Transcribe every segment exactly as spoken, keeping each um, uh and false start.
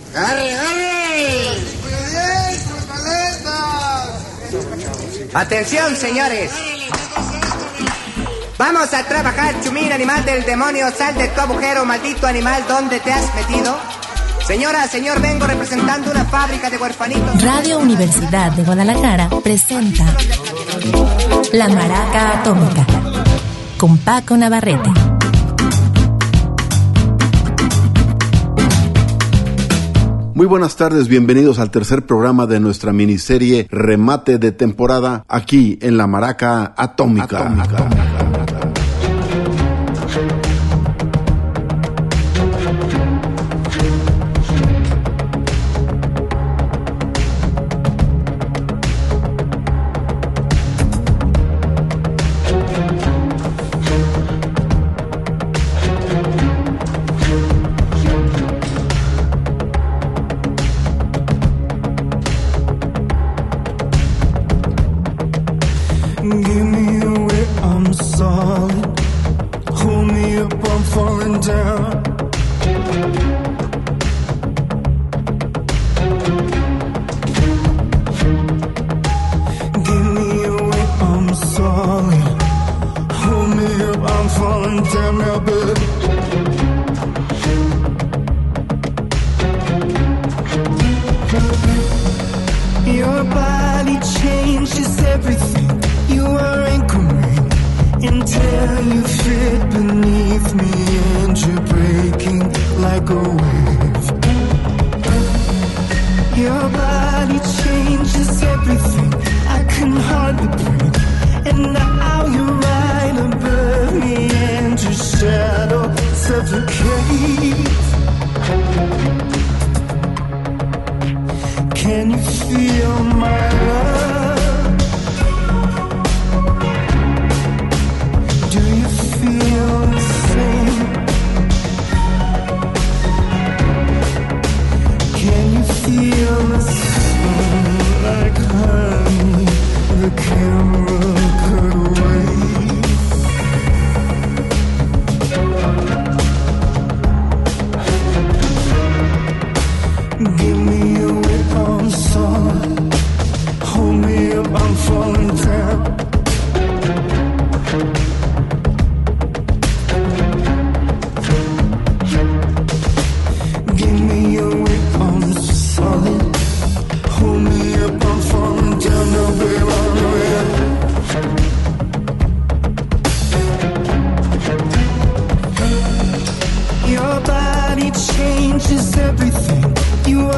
¡Arre, arre! Atención, señores. Vamos a trabajar, chumín, animal del demonio. Sal de tu agujero, maldito animal. ¿Dónde te has metido? Señora, señor, vengo representando una fábrica de huerfanitos. Radio Universidad de Guadalajara presenta La Maraca Atómica con Paco Navarrete. Muy buenas tardes, bienvenidos al tercer programa de nuestra miniserie Remate de Temporada, aquí en La Maraca Atómica. Atómica.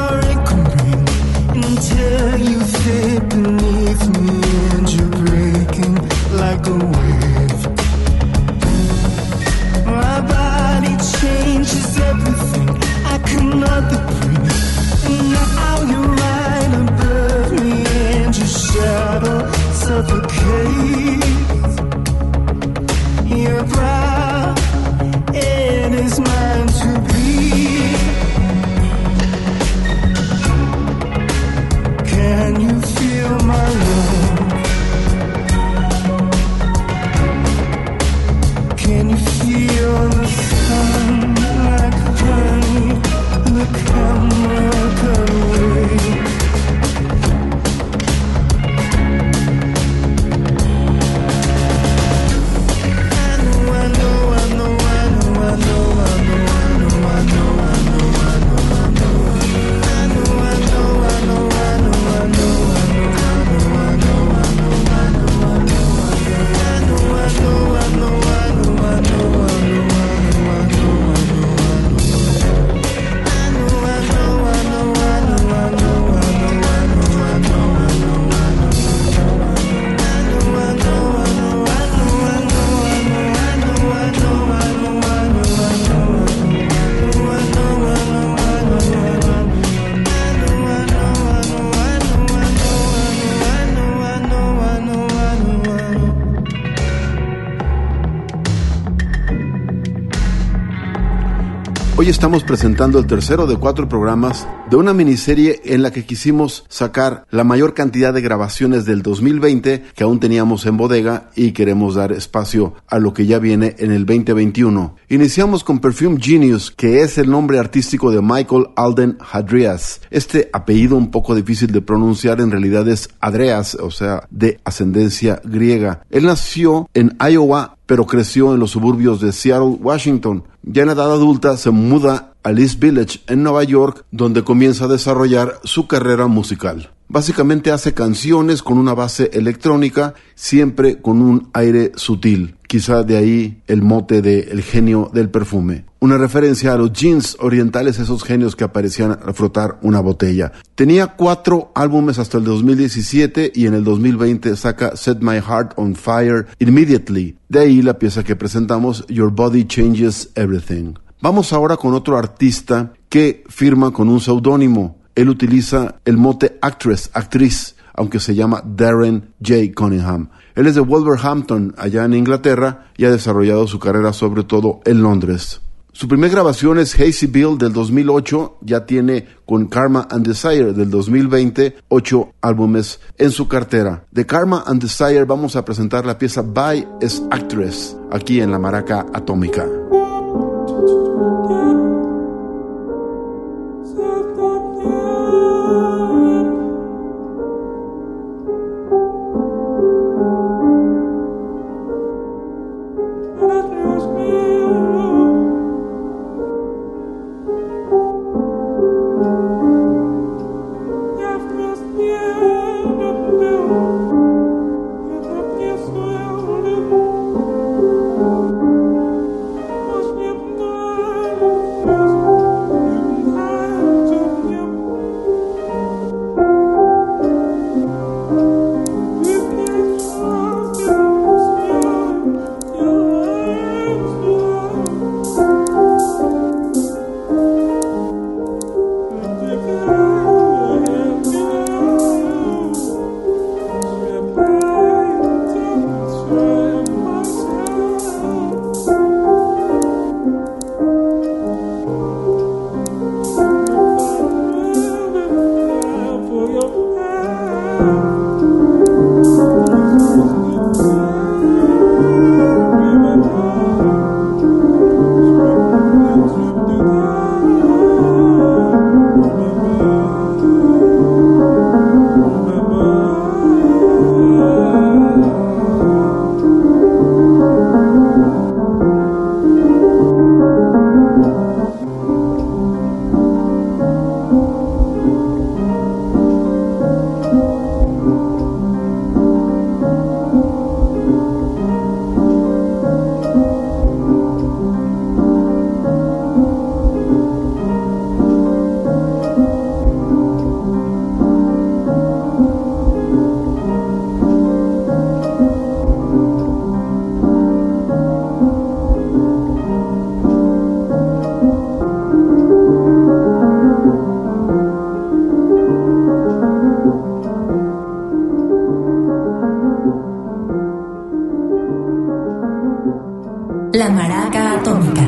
Until you fit beneath me and you break Hoy estamos presentando el tercero de cuatro programas de una miniserie en la que quisimos sacar la mayor cantidad de grabaciones del dos mil veinte que aún teníamos en bodega y queremos dar espacio a lo que ya viene en el veinte veintiuno. Iniciamos con Perfume Genius, que es el nombre artístico de Michael Alden Hadrias. Este apellido un poco difícil de pronunciar en realidad es Adreas, o sea, de ascendencia griega. Él nació en Iowa, pero creció en los suburbios de Seattle, Washington. Ya en la edad adulta se muda a East Village, en Nueva York, donde comienza a desarrollar su carrera musical. Básicamente hace canciones con una base electrónica, siempre con un aire sutil. Quizá de ahí el mote de el genio del perfume. Una referencia a los jeans orientales, esos genios que aparecían al frotar una botella. Tenía cuatro álbumes hasta el dos mil diecisiete y en el dos mil veinte saca Set My Heart on Fire Immediately. De ahí la pieza que presentamos, Your Body Changes Everything. Vamos ahora con otro artista que firma con un seudónimo. Él utiliza el mote actress, actriz, aunque se llama Darren J. Cunningham. Él es de Wolverhampton, allá en Inglaterra, y ha desarrollado su carrera sobre todo en Londres. Su primera grabación es Hazy Bill del dos mil ocho, ya tiene con Karma and Desire del dos mil veinte, ocho álbumes en su cartera. De Karma and Desire vamos a presentar la pieza By as Actress, aquí en la Maraca Atómica. La Maraca Atómica.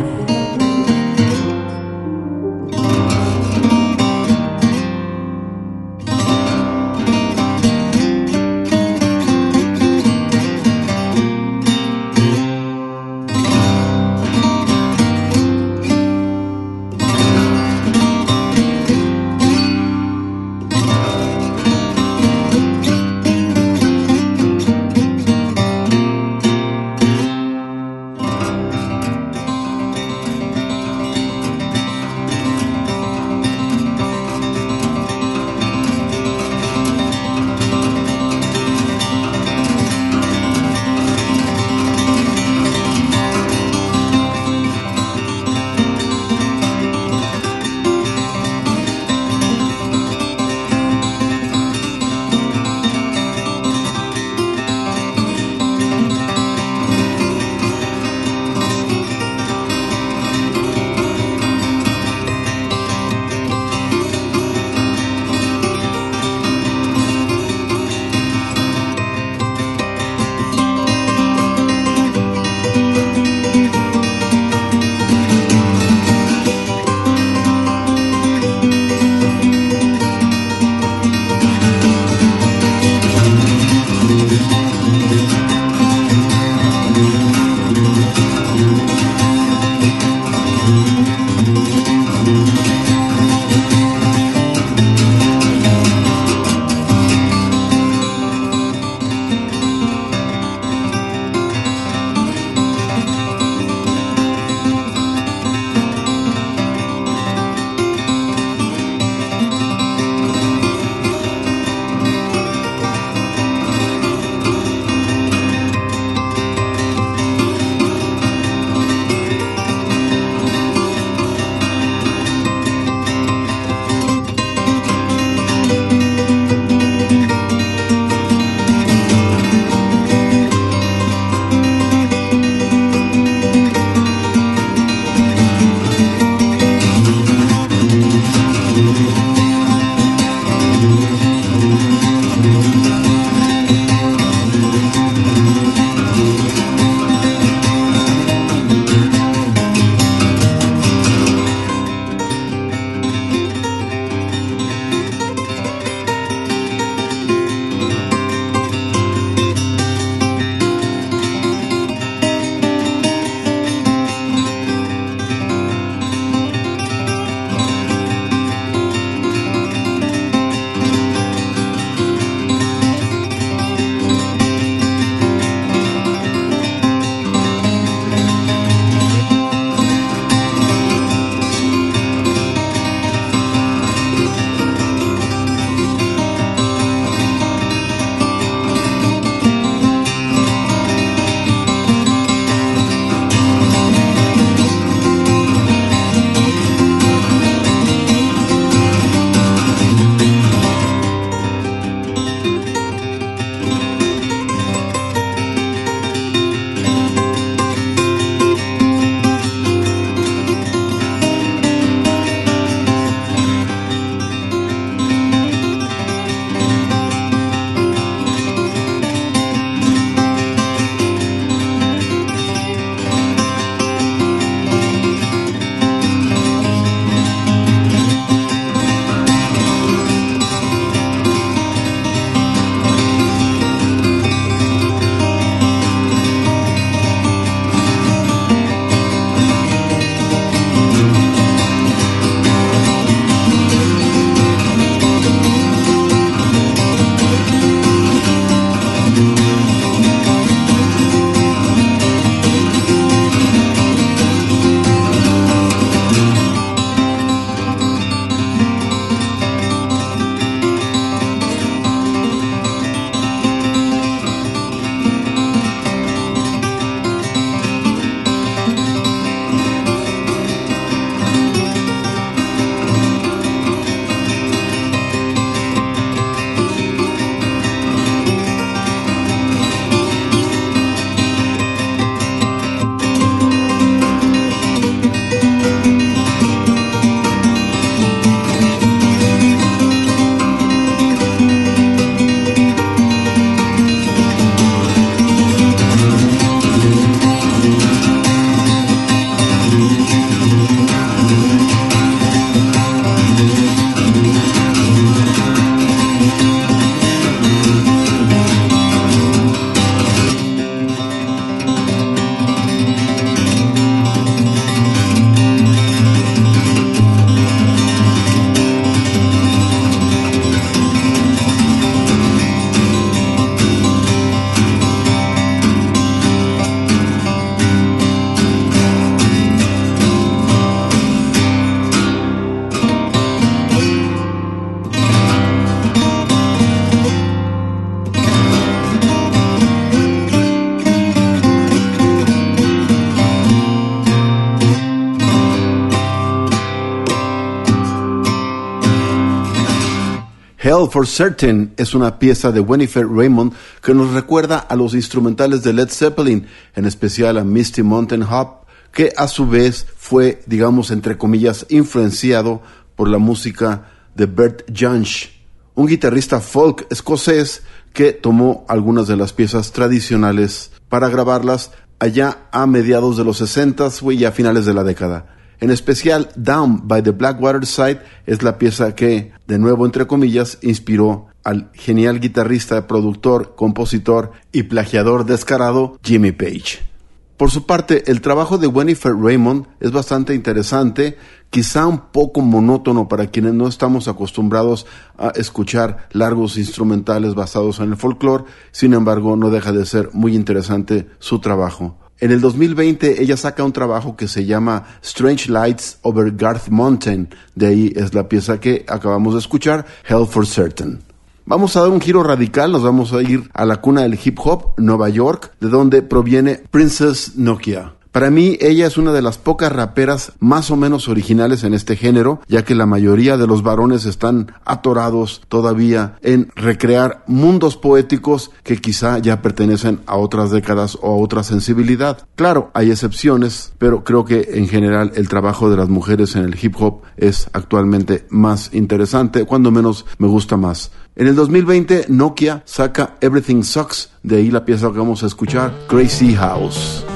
Hell for Certain es una pieza de Winifred Raymond que nos recuerda a los instrumentales de Led Zeppelin, en especial a Misty Mountain Hop, que a su vez fue, digamos, entre comillas, influenciado por la música de Bert Jansch, un guitarrista folk escocés que tomó algunas de las piezas tradicionales para grabarlas allá a mediados de los sesentas y a finales de la década. En especial, Down by the Blackwater Side es la pieza que, de nuevo entre comillas, inspiró al genial guitarrista, productor, compositor y plagiador descarado Jimmy Page. Por su parte, el trabajo de Winifred Raymond es bastante interesante, quizá un poco monótono para quienes no estamos acostumbrados a escuchar largos instrumentales basados en el folclore. Sin embargo, no deja de ser muy interesante su trabajo. En el dos mil veinte ella saca un trabajo que se llama Strange Lights Over Garth Mountain. De ahí es la pieza que acabamos de escuchar, Hell for Certain. Vamos a dar un giro radical, nos vamos a ir a la cuna del hip hop, Nueva York, de donde proviene Princess Nokia. Para mí, ella es una de las pocas raperas más o menos originales en este género, ya que la mayoría de los varones están atorados todavía en recrear mundos poéticos que quizá ya pertenecen a otras décadas o a otra sensibilidad. Claro, hay excepciones, pero creo que en general el trabajo de las mujeres en el hip hop es actualmente más interesante, cuando menos me gusta más. En el dos mil veinte, Nokia saca Everything Sucks, de ahí la pieza que vamos a escuchar, Crazy House.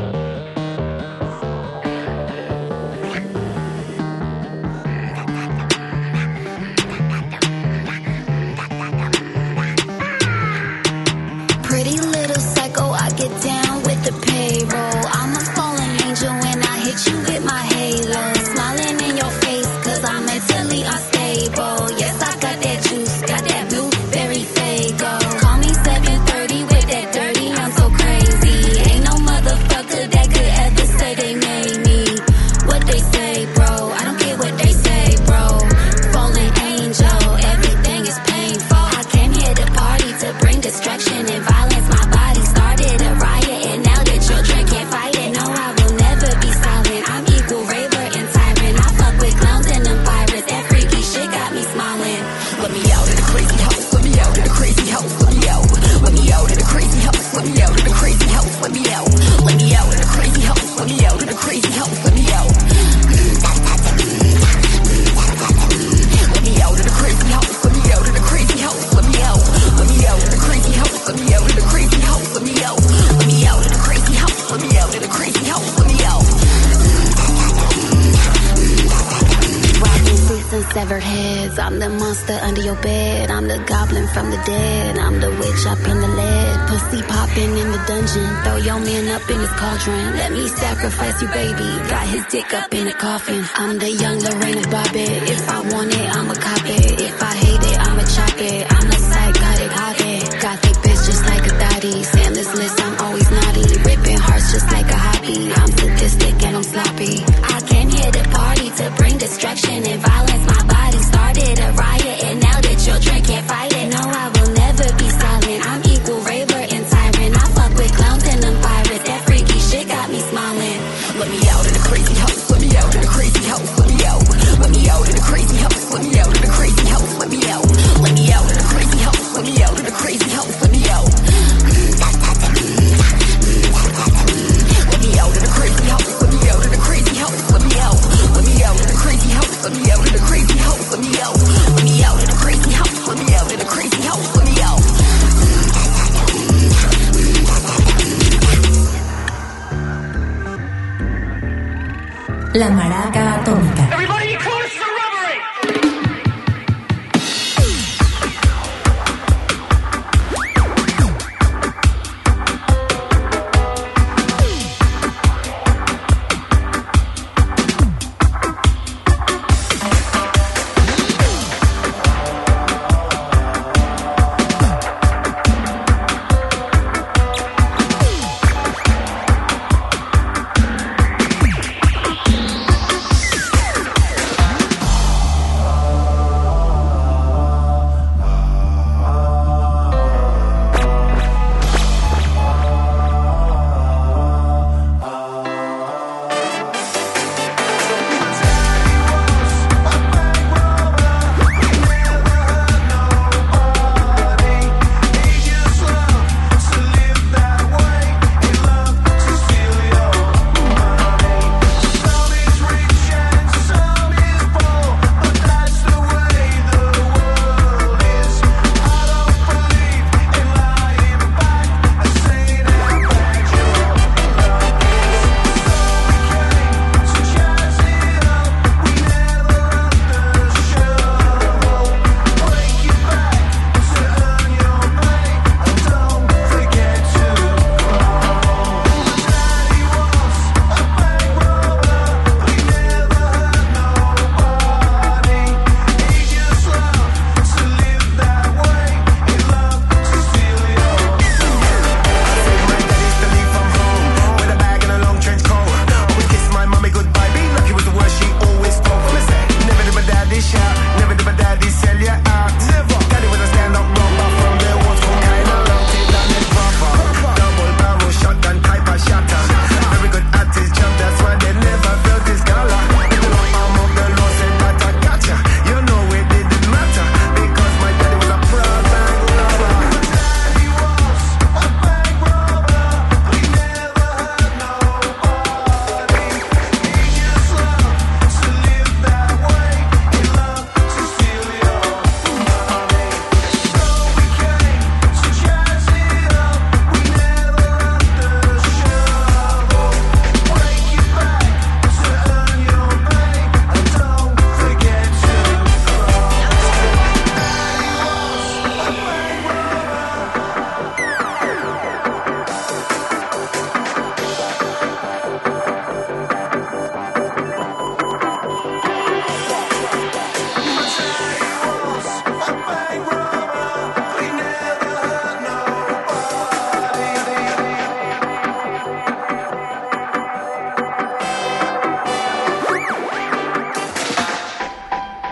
severed heads. I'm the monster under your bed. I'm the goblin from the dead. I'm the witch up in the lead. Pussy popping in the dungeon. Throw your man up in his cauldron. Let me sacrifice you, baby. Got his dick up in the coffin. I'm the young Lorena Bobbitt. If I want it, I'ma cop it. If I hate it, I'ma chop it. I'm a psychotic hottie. Gothic bitch just like a thotty. Sandless list, I'm always naughty. Ripping hearts just like a hobby. I'm sadistic and I'm sloppy. I came here to party to bring destruction and violence. My body started a riot and now the children can't fight it. No, I will never be silent. I'm equal raver and tyrant. I fuck with clowns and them pirates. That freaky shit got me smiling. Let me out in the crazy house. Let me out in the crazy house. Let me out. Let me out in the crazy house. Let me out in the crazy house. Let me out. Let me out in the crazy house. Let me out in the crazy house. Let me out. Let me out in the crazy house. Let me out in the crazy house. Let me out. Let me out in the crazy house. Let me out in the crazy house. Let me out. Let me out in the crazy house. Let me out in the crazy house. Let me out. La Maraca Atómica.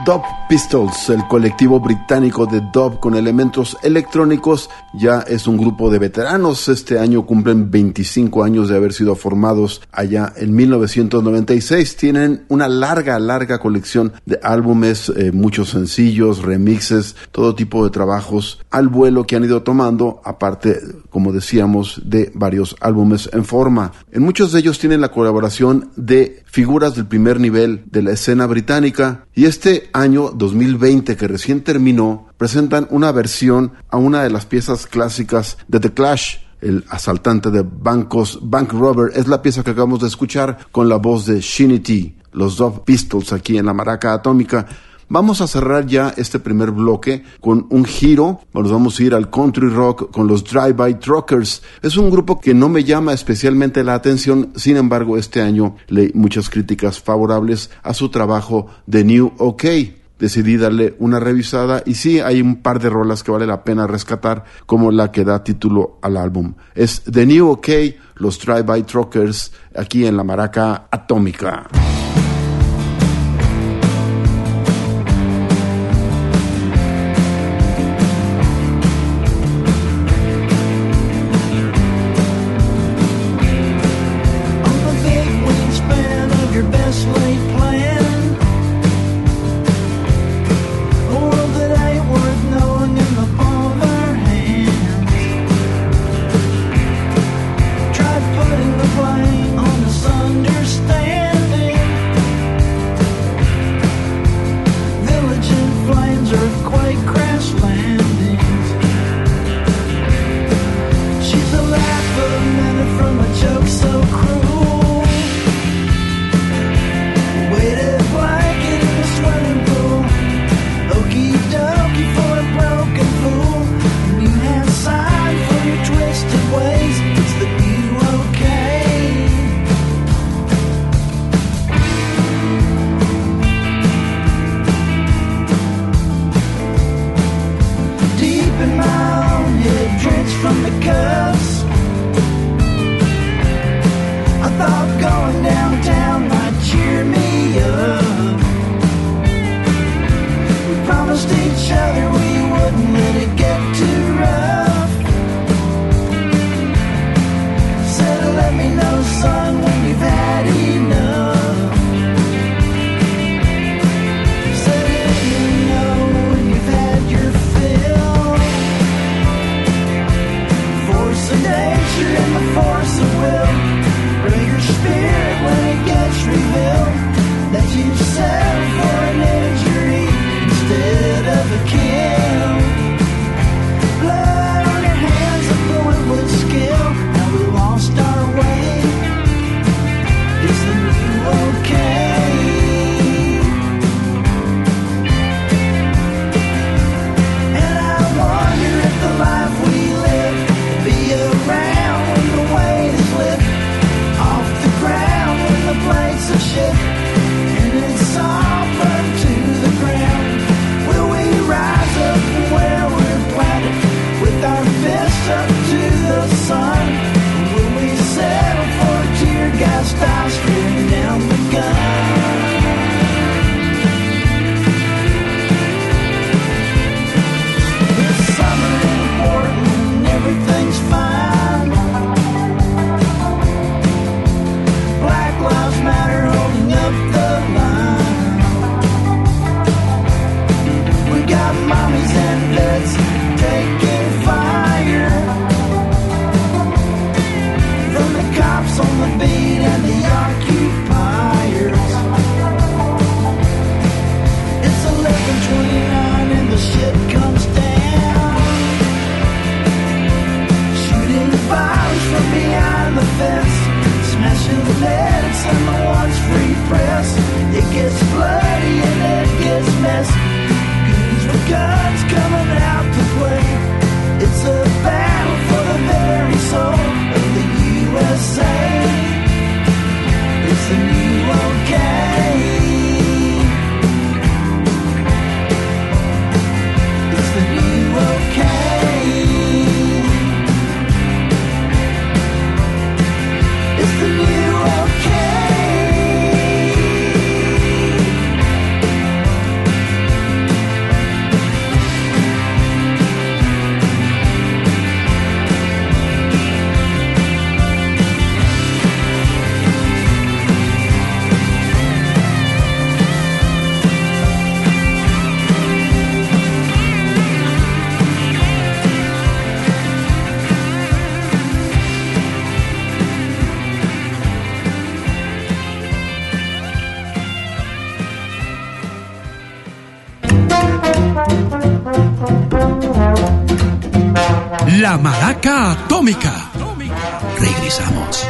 Dub Pistols, el colectivo británico de dub con elementos electrónicos, ya es un grupo de veteranos. Este año cumplen veinticinco años de haber sido formados allá en mil novecientos noventa y seis. Tienen una larga, larga colección de álbumes, eh, muchos sencillos, remixes, todo tipo de trabajos al vuelo que han ido tomando, aparte, como decíamos, de varios álbumes en forma. En muchos de ellos tienen la colaboración de figuras del primer nivel de la escena británica, y este año dos mil veinte que recién terminó presentan una versión a una de las piezas clásicas de The Clash, el asaltante de bancos, Bank Robber. Es la pieza que acabamos de escuchar con la voz de Shinny T, los Dub Pistols aquí en la Maraca Atómica. Vamos a cerrar ya este primer bloque con un giro. Nos vamos a ir al country rock con los Drive-By Truckers. Es un grupo que no me llama especialmente la atención, sin embargo este año leí muchas críticas favorables a su trabajo de New OK. Decidí darle una revisada y sí, hay un par de rolas que vale la pena rescatar, como la que da título al álbum. Es The New OK, los Drive-By Truckers, aquí en la Maraca Atómica. Guns coming out to play. La Maraca Atómica. Regresamos.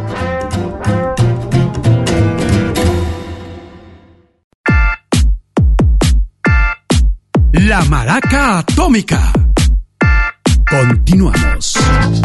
La Maraca Atómica. Continuamos.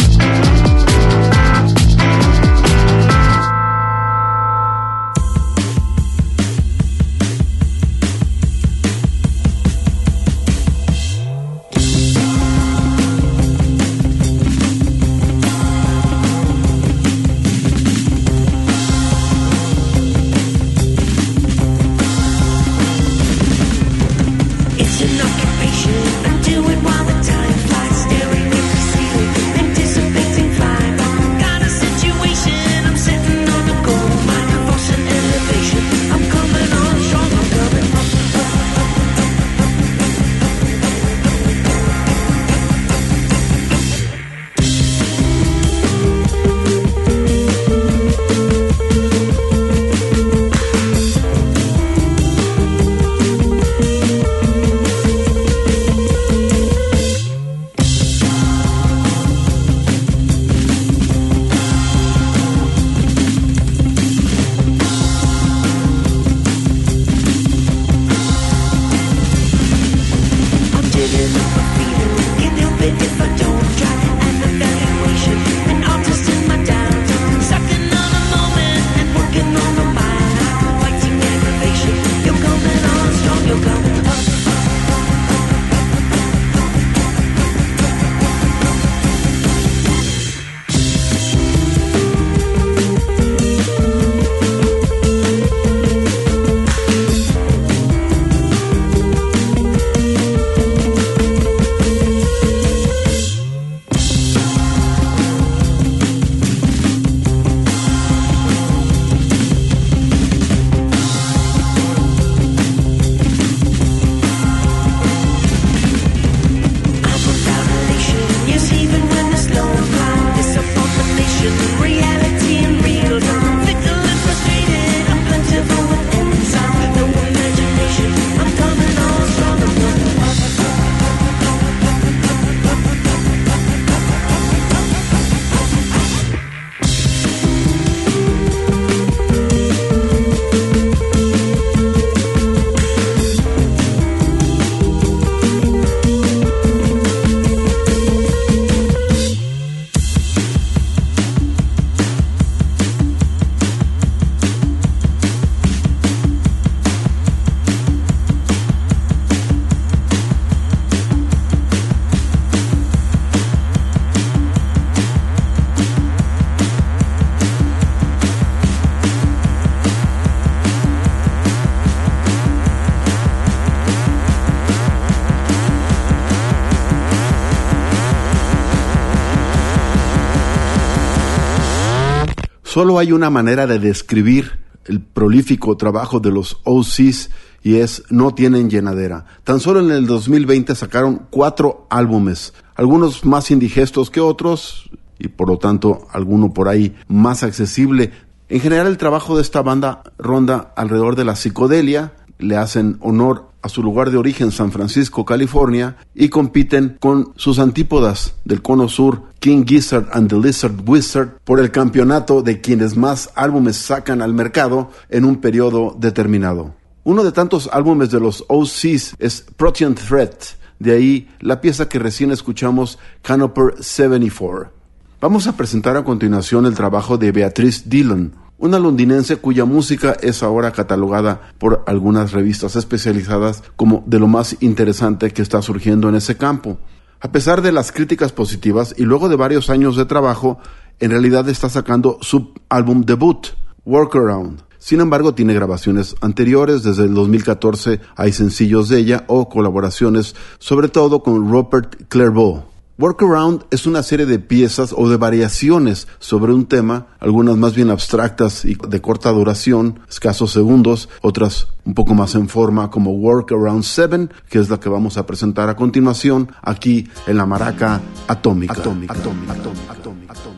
Solo hay una manera de describir el prolífico trabajo de los O Cs y es no tienen llenadera. Tan solo en el dos mil veinte sacaron cuatro álbumes, algunos más indigestos que otros y por lo tanto alguno por ahí más accesible. En general el trabajo de esta banda ronda alrededor de la psicodelia, le hacen honor a su lugar de origen, San Francisco, California, y compiten con sus antípodas del cono sur, King Gizzard and the Lizard Wizard, por el campeonato de quienes más álbumes sacan al mercado en un periodo determinado. Uno de tantos álbumes de los O Cs es Protean Threat, de ahí la pieza que recién escuchamos, Canoper setenta y cuatro. Vamos a presentar a continuación el trabajo de Beatrice Dillon, una londinense cuya música es ahora catalogada por algunas revistas especializadas como de lo más interesante que está surgiendo en ese campo. A pesar de las críticas positivas y luego de varios años de trabajo, en realidad está sacando su álbum debut, Workaround. Sin embargo, tiene grabaciones anteriores. Desde el dos mil catorce hay sencillos de ella o colaboraciones, sobre todo con Rupert Clairvaux. Workaround es una serie de piezas o de variaciones sobre un tema, algunas más bien abstractas y de corta duración, escasos segundos, otras un poco más en forma como Workaround siete, que es la que vamos a presentar a continuación aquí en la Maraca Atómica. Atómica, atómica, atómica, atómica, atómica.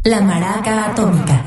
La Maraca Atómica.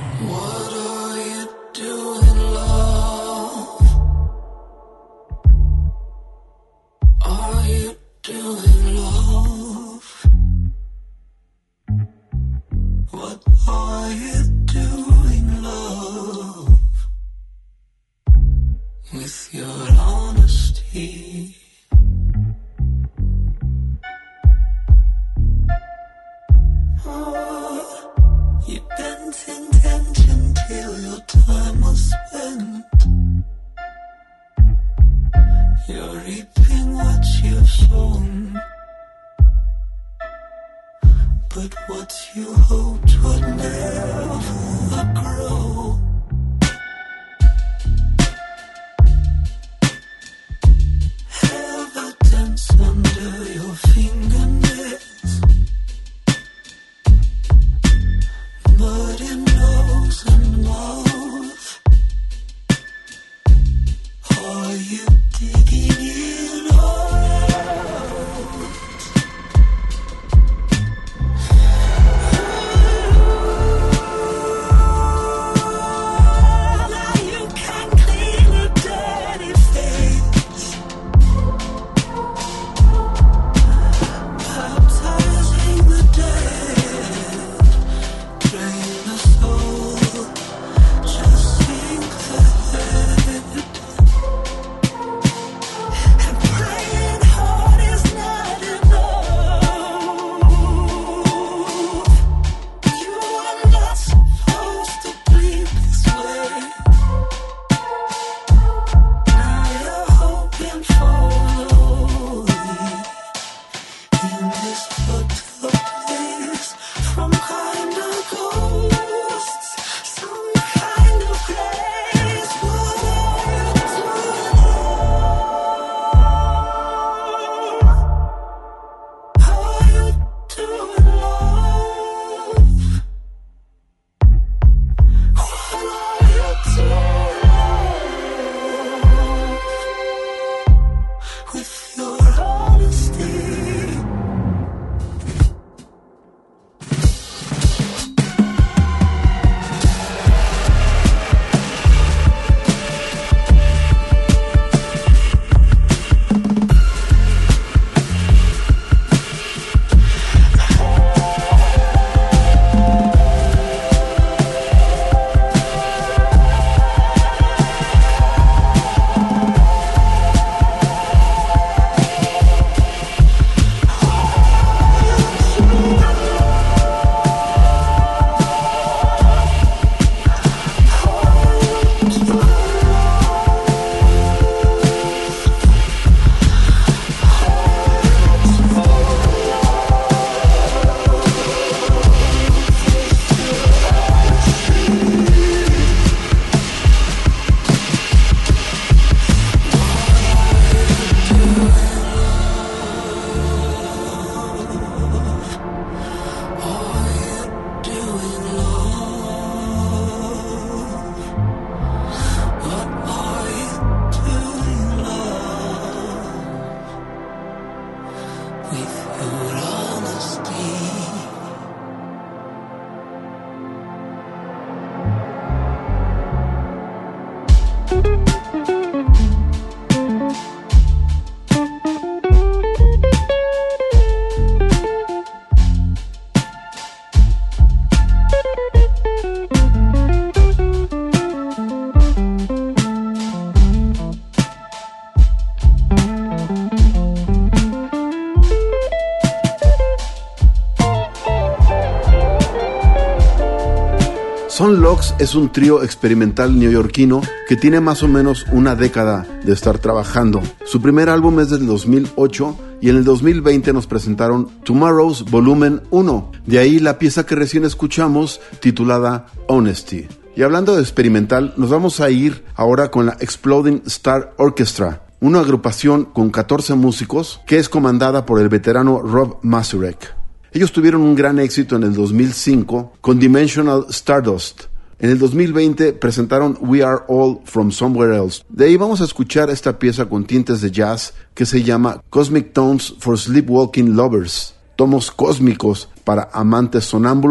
Son Lux es un trío experimental neoyorquino que tiene más o menos una década de estar trabajando. Su primer álbum es del dos mil ocho y en el dos mil veinte nos presentaron Tomorrow's Volumen uno. De ahí la pieza que recién escuchamos titulada Honesty. Y hablando de experimental, nos vamos a ir ahora con la Exploding Star Orchestra, una agrupación con catorce músicos que es comandada por el veterano Rob Mazurek. Ellos tuvieron un gran éxito en el dos mil cinco con Dimensional Stardust. En el dos mil veinte presentaron We Are All From Somewhere Else. De ahí vamos a escuchar esta pieza con tintes de jazz que se llama Cosmic Tones for Sleepwalking Lovers. Tomos cósmicos para amantes sonámbulos.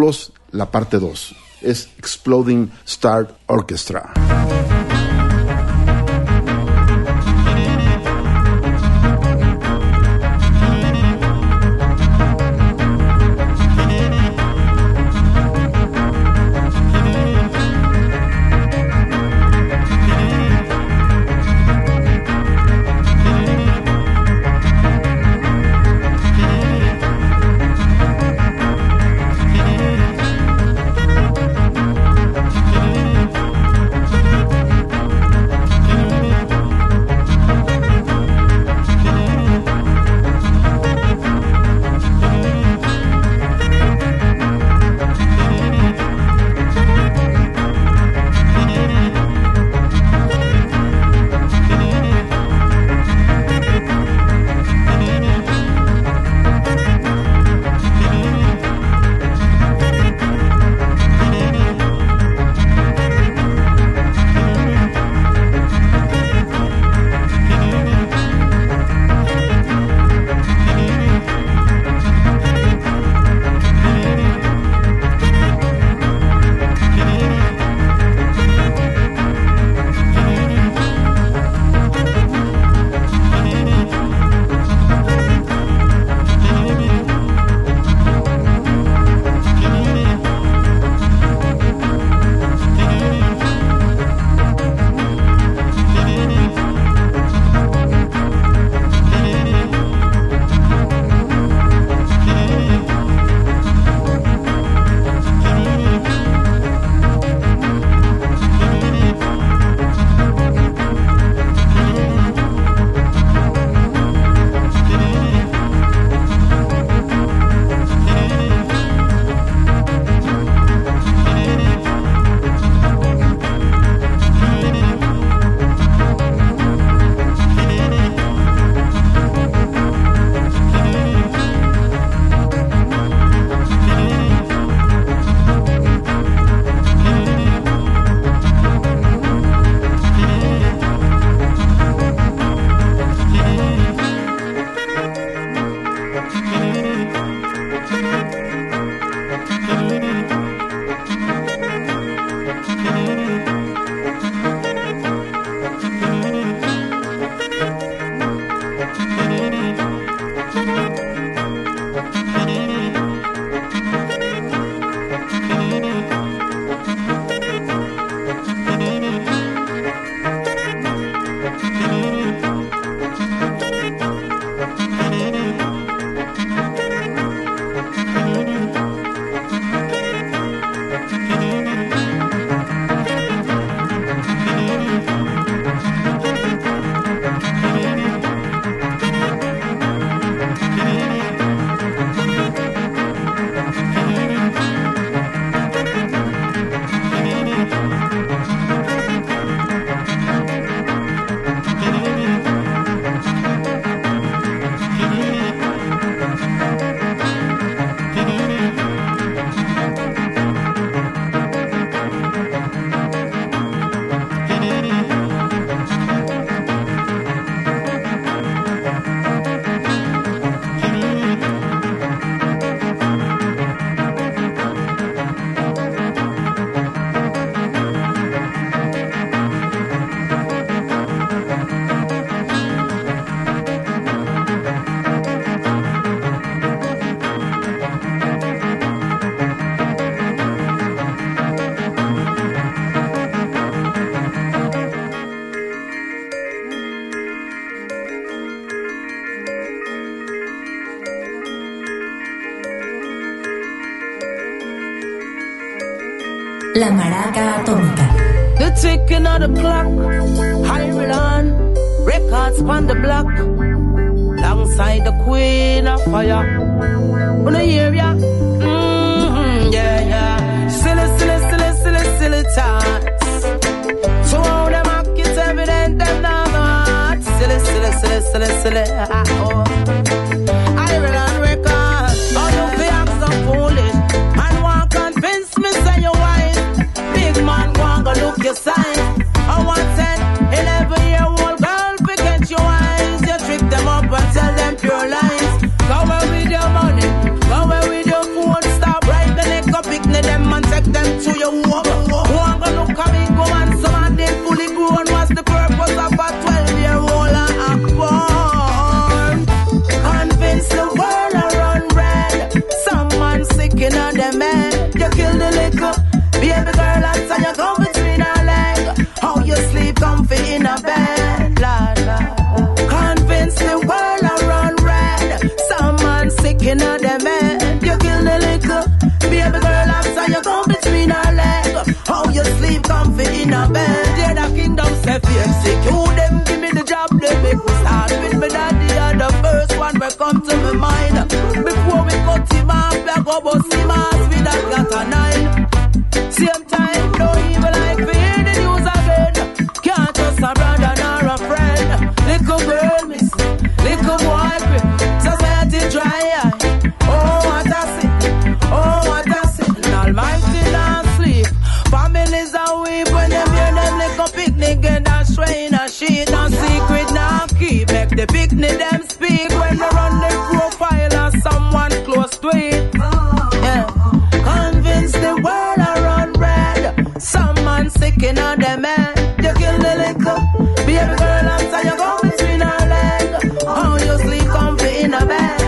la parte dos. Es Exploding Star Orchestra. La Maraca Atómica. The ticking of the clock, Ireland, records on the block, alongside the queen of fire. Wanna hear ya? Mm-hmm, yeah, yeah. Silly, silly, silly, silly, silly thoughts. So all them act it's evident them not. Silly, silly, silly, silly, silly. Oh. Ireland records, all you be act so foolish. And want convince me say you wise. Big man want go look your sign. I want ten, eleven year old girl forget your eyes. You trick them up and tell them pure lies. Go away with your money, go away with your food. Stop right the neck up, picnic them execute them, give me the job, they make me start with me daddy and the first one will come to my mind. Before we cut him off, we go bust him off with that cat a nine. Same time, no evil like fear the news again. Can't trust a brother nor a friend. Little girl miss, little boy quick, society dry eye. Oh what I see, oh what I see. Almighty not sleep. Families are weep when them hear them little picnic and a strain a sheet. No secret now keep. Make the picnic them speak when they run the profile of someone close to it. Yeah. Convince the world I run red. Some man sick in on them head. You kill the little baby girl after you go between her leg. How you sleep comfy in a bed.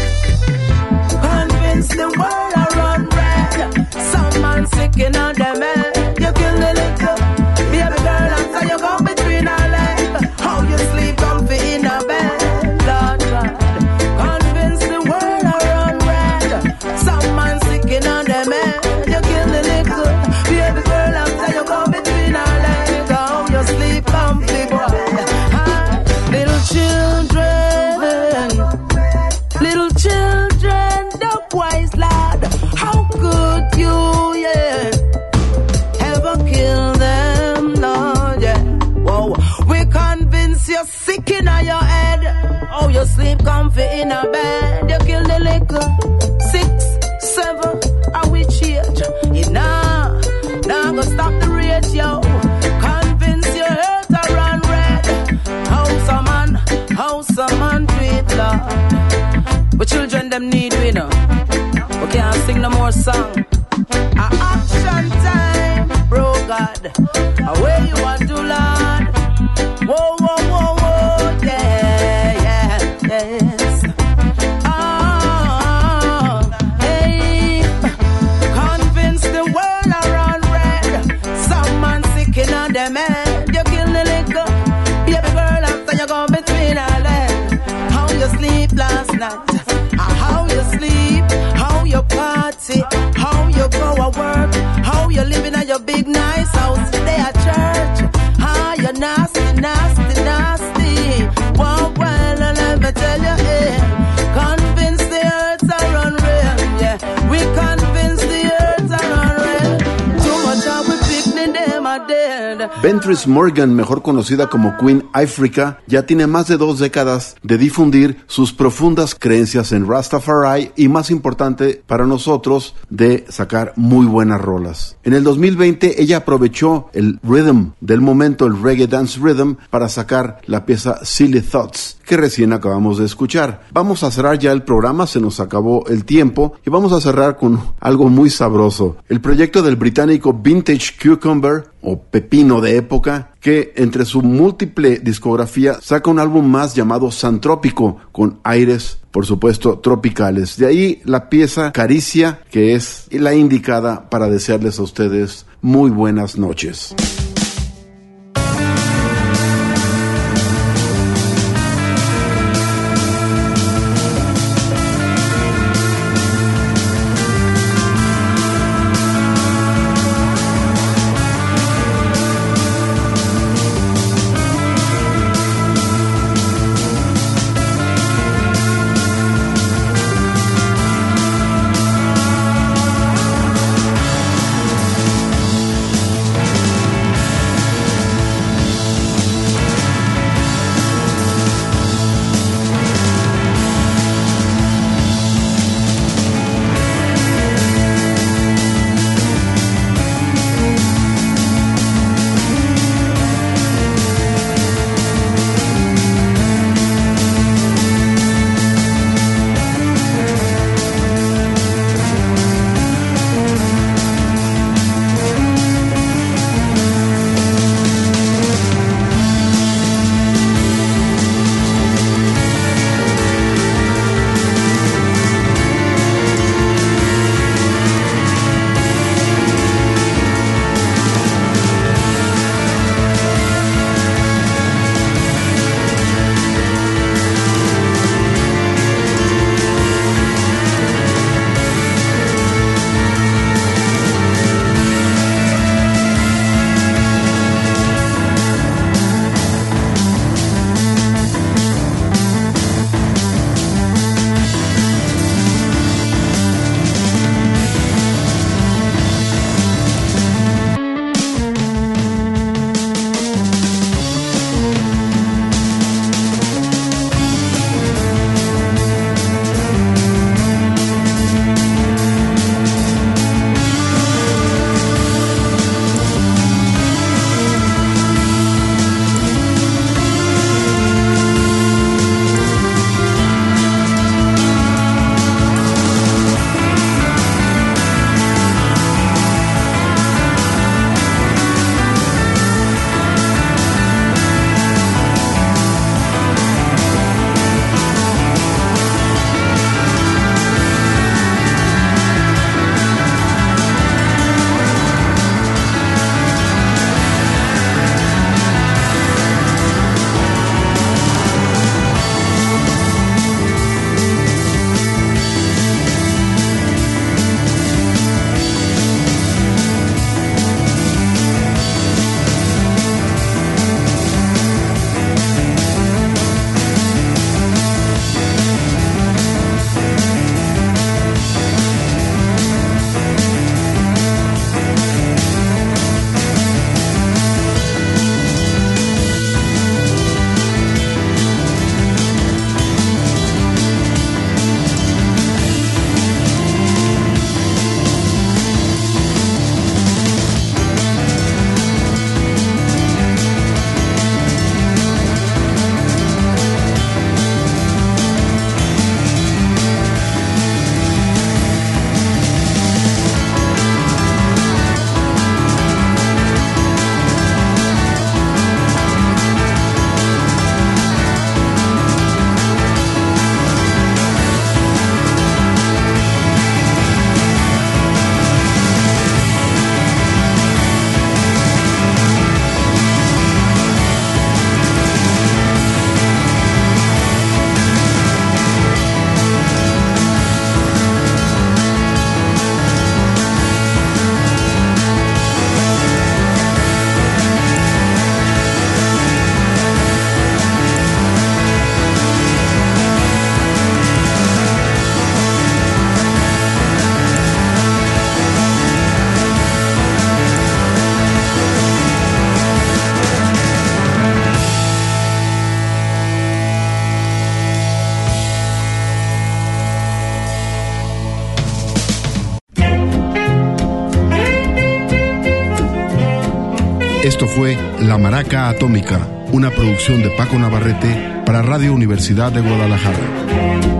Convince the world I run red. Some man sick in on them head. You kill the little baby girl after you go between her leg. How you sleep comfy in a bed. Lord God. Convince the world I run red. Some man sick in on them head. You kill the little baby girl after you go between her leg. How you sleep comfy boy. Ah, little children, little children, the wise lad. How could you, yeah, ever kill them, Lord, yeah. Whoa, we convince you're sick in your head. Oh, you sleep comfy in a bed. You kill the liquor. Six, seven, are we age? It nah, nah, go stop the rage, yo. Convince your heart to run red. House a man, house a man do it, Lord. But children them need we know. We can't sing no more song. A action time, bro God. A way you want to, Lord. Whoa, whoa, whoa, whoa, yeah, yeah, yes. Oh, hey. Convince the world I run red. Some man sick in on them head. You kill the liquor. Baby girl after you go between her legs. How you sleep last night? How you sleep? How you party? How you go to work? How you living at your big nice house? Stay at church. How you nasty, nasty, nasty? Well, well, let me tell you, eh. Convince the earth to run real, yeah. We convince the earth to run real. Too much of we picnic them are dead. Ventris Morgan, mejor conocida como Queen Ifrica, ya tiene más de dos décadas de difundir sus profundas creencias en Rastafari y, más importante para nosotros, de sacar muy buenas rolas. En el dos mil veinte ella aprovechó el rhythm del momento, el reggae dance rhythm, para sacar la pieza Silly Thoughts, que recién acabamos de escuchar. Vamos a cerrar ya el programa, se nos acabó el tiempo y vamos a cerrar con algo muy sabroso. El proyecto del británico Vintage Cucumber, o Pepino de época, que entre su múltiple discografía saca un álbum más llamado Santrópico, con aires, por supuesto, tropicales. De ahí la pieza Caricia, que es la indicada para desearles a ustedes muy buenas noches. Esto fue La Maraca Atómica, una producción de Paco Navarrete para Radio Universidad de Guadalajara.